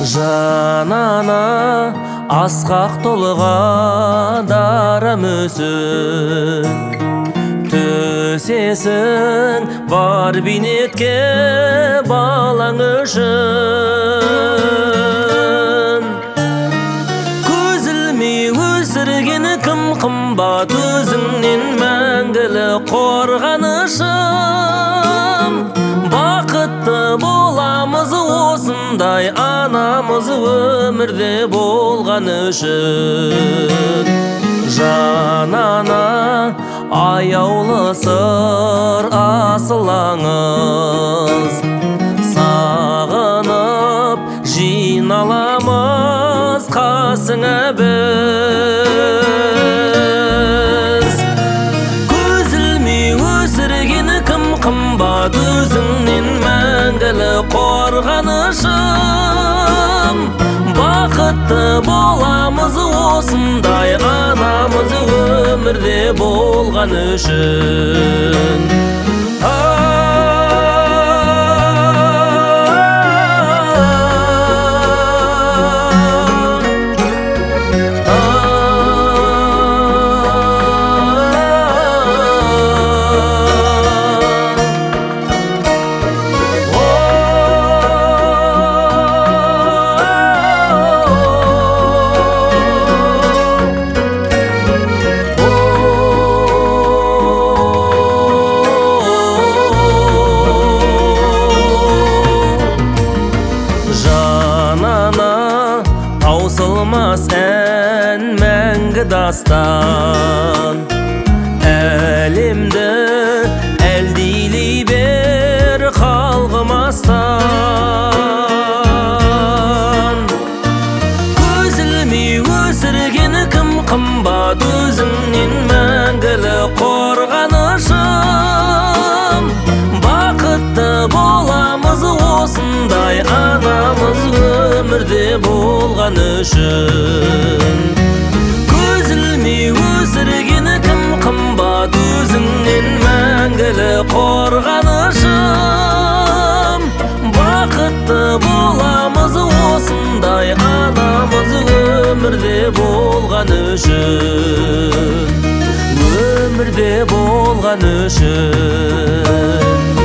Жанана асқақ толыға дара мүсін төсесің бар бейнетке балаң үшін. Көз ілмей өсірген кім қымбат өзіңнен мәңгілі қорғанышым. Бақытты боламыз осындай анамыз өмірде болған үшін. Жанана аяулы сыр асылаңыз, сағынып жиналамыз қасыңа біз. Көз ілмей өсірген кім қымбат өзіңнен мәңгілі қорғанышым. Бақытты боламыз осындай анамыз өмірде болған үшін. Таусылмас ән мәңгі дастан, әлемді әлдилей бер қалғымастан. Көз ілмей өсірген кім қымбат өзіңнен мәңгілі қорғанышым. Бақытты боламыз осындай анамыз өмірде болған үшін. Көз ілмей өсірген кім қымбат өзіңнен мәңгілі қорғанышым. Бақытты боламыз осындай анамыз өмірде болған үшін. Өмірде болған үшін.